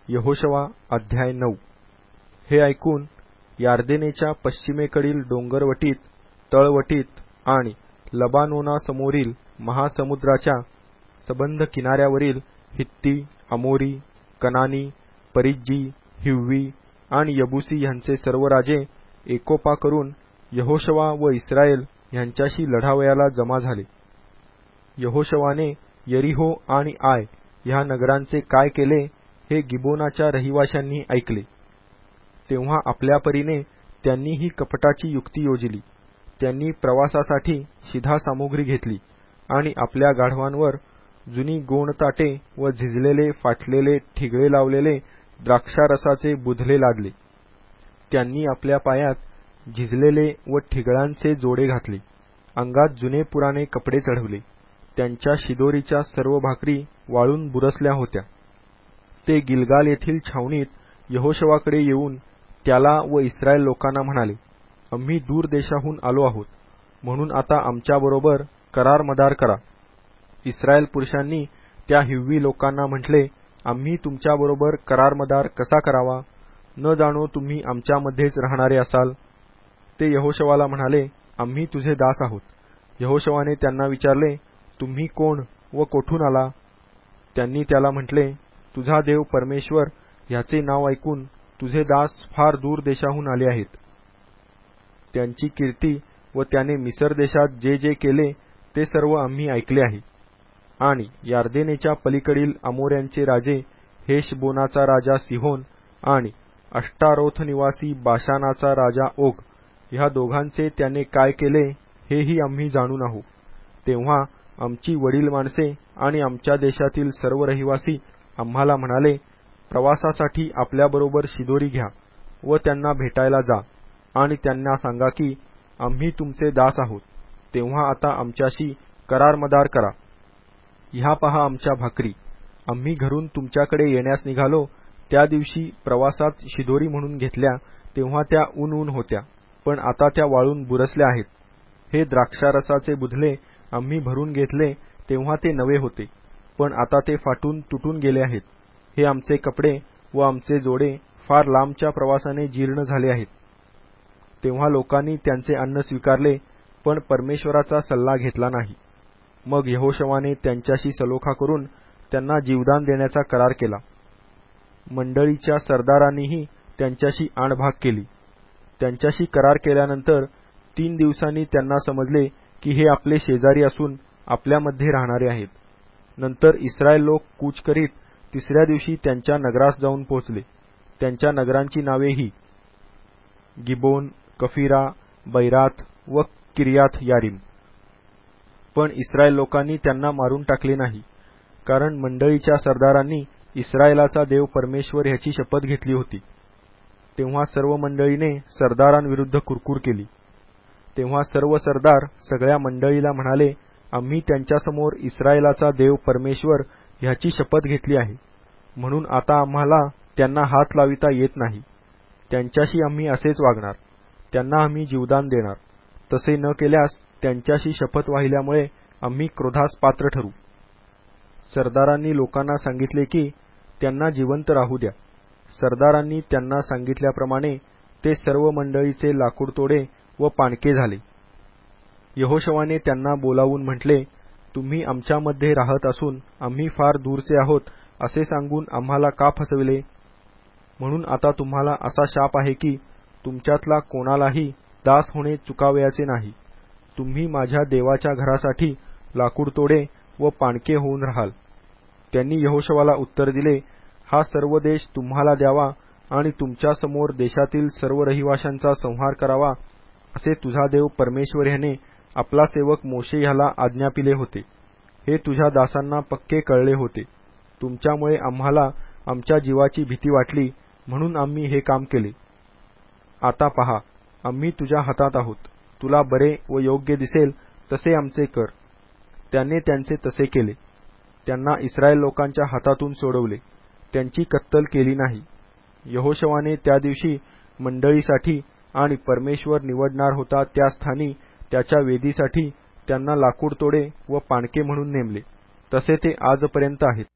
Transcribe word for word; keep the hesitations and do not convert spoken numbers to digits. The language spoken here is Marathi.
यहोशवा अध्याय नऊ. हे ऐकून यार्देनेच्या पश्चिमेकडील डोंगरवटीत, तळवटीत आणि लबानोनासमोरील महासमुद्राच्या सबंध किनाऱ्यावरील हित्ती, अमोरी, कनानी, परिज्जी, हिव्वी आणि यबूसी ह्यांचे सर्व राजे एकोपा करून यहोशवा व इस्राയേल ह्यांच्याशी लढावयाला जमा झाले. यहोशवाने यरीहो आणि आय ह्या नगरांचे काय केले हे गिबोनाच्या रहिवाशांनी ऐकले. तेव्हा आपल्या परीने त्यांनी ही कपटाची युक्ती योजिली. त्यांनी प्रवासासाठी शिधा सामुग्री घेतली आणि आपल्या गाढवांवर जुनी गोणताटे व झिजलेले फाटलेले ठिगळे लावलेले द्राक्षारसाचे बुधले लादले. त्यांनी आपल्या पायात झिजलेले व ठिगळांचे जोडे घातले, अंगात जुने पुराणे कपडे चढवले. त्यांच्या शिदोरीच्या सर्व भाकरी वाळून बुरसल्या होत्या. ते गिलगाल येथील छावणीत यहोशवाकडे येऊन त्याला व इस्रायल लोकांना म्हणाले, आम्ही दूर देशाहून आलो आहोत, म्हणून आता आमच्याबरोबर करार मदार करा. इस्रायल पुरुषांनी त्या हिव्वी लोकांना म्हटले, आम्ही तुमच्याबरोबर करार मदार कसा करावा, न जाणो तुम्ही आमच्यामध्येच राहणारे असाल. ते यहोशवाला म्हणाले, आम्ही तुझे दास आहोत. यहोशवाने त्यांना विचारले, तुम्ही कोण व कोठून आला. त्यांनी त्याला म्हटले, तुझा देव परमेश्वर ह्याचे नाव ऐकून तुझे दास फार दूर देशाहून आले आहेत. त्यांची कीर्ती व त्याने मिसर देशात जे जे केले ते सर्व आम्ही ऐकले आहे. आणि यार्देनेच्या पलीकडील अमोऱ्यांचे राजे हेशबोनाचा राजा सिहोन आणि अष्टारोथ निवासी बाशानाचा राजा ओग ह्या दोघांचे त्याने काय केले हेही आम्ही जाणून आहोत. तेव्हा आमची वडील माणसे आणि आमच्या देशातील सर्व रहिवासी आम्हाला म्हणाले, प्रवासासाठी आपल्याबरोबर शिदोरी घ्या व त्यांना भेटायला जा आणि त्यांना सांगा की आम्ही तुमचे दास आहोत. तेव्हा आता आमच्याशी करार मदार करा. ह्या पहा आमच्या भाकरी. आम्ही घरून तुमच्याकडे येण्यास निघालो त्या दिवशी प्रवासात शिदोरी म्हणून घेतल्या तेव्हा त्या ऊन ऊन होत्या, पण आता त्या वाळून बुरसल्या आहेत. हे द्राक्षारसाचे बुधले आम्ही भरून घेतले तेव्हा ते नवे होते, पण आता ते फाटून तुटून गेले आहेत. हे आमचे कपडे व आमचे जोडे फार लांबच्या प्रवासाने जीर्ण झाले आहेत. तेव्हा लोकांनी त्यांचे अन्न स्वीकारले, पण परमेश्वराचा सल्ला घेतला नाही. मग यहोशवाने त्यांच्याशी सलोखा करून त्यांना जीवदान देण्याचा करार केला. मंडळीच्या सरदारांनीही त्यांच्याशी आणभाग केली. त्यांच्याशी करार केल्यानंतर तीन दिवसांनी त्यांना समजले की हे आपले शेजारी असून आपल्यामध्ये राहणारे आहेत. नंतर इस्रायल लोक कूच करीत तिसऱ्या दिवशी त्यांच्या नगरास जाऊन पोहोचले. त्यांच्या नगरांची नावे ही गिबोन, कफिरा, बैराथ व किर्याथ यारीम. पण इस्रायल लोकांनी त्यांना मारून टाकले नाही, कारण मंडळीच्या सरदारांनी इस्रायलाचा देव परमेश्वर ह्याची शपथ घेतली होती. तेव्हा सर्व मंडळीने सरदारांविरुद्ध कुरकुर केली. तेव्हा सर्व सरदार सगळ्या मंडळीला म्हणाले, आम्ही त्यांच्यासमोर इस्रायलाचा देव परमेश्वर ह्याची शपथ घेतली आहे, म्हणून आता आम्हाला त्यांना हात लाविता येत नाही. त्यांच्याशी आम्ही असेच वागणार, त्यांना आम्ही जीवदान देणार. तसे न केल्यास त्यांच्याशी शपथ वाहिल्यामुळे आम्ही क्रोधास पात्र ठरू. सरदारांनी लोकांना सांगितले की त्यांना जिवंत राहू द्या. सरदारांनी त्यांना सांगितल्याप्रमाणे ते सर्व मंडळीचे लाकूड तोडे व पाणके झाले. यहोशवाने त्यांना बोलावून म्हटले, तुम्ही आमच्यामध्ये राहत असून आम्ही फार दूरचे आहोत असे सांगून आम्हाला का फसविले. म्हणून आता तुम्हाला असा शाप आहे की तुमच्यातला कोणालाही दास होणे चुकावयाचे नाही. तुम्ही माझ्या देवाच्या घरासाठी लाकूड तोडे व पाणके होऊन राहाल. त्यांनी यहोशवाला उत्तर दिले, हा सर्व देश तुम्हाला द्यावा आणि तुमच्यासमोर देशातील सर्व रहिवाशांचा संहार करावा असे तुझा देव परमेश्वर ह्याने आपला सेवक मोशे ह्याला आज्ञापिले होते. हे तुझ्या दासांना पक्के कळले होते. तुमच्यामुळे आम्हाला आमच्या जीवाची भीती वाटली, म्हणून आम्ही हे काम केले. आता पहा, आम्ही तुझ्या हातात आहोत. तुला बरे व योग्य दिसेल तसे आमचे कर. त्याने त्यांचे तसे केले. त्यांना इस्रायल लोकांच्या हातातून सोडवले, त्यांची कत्तल केली नाही. यहोशवाने त्या दिवशी मंडळीसाठी आणि परमेश्वर निवडणार होता त्या स्थानी त्याच्या वेदीसाठी त्यांना लाकूड तोडे व पाणके म्हणून नेमले. तसे ते आजपर्यंत आहेत.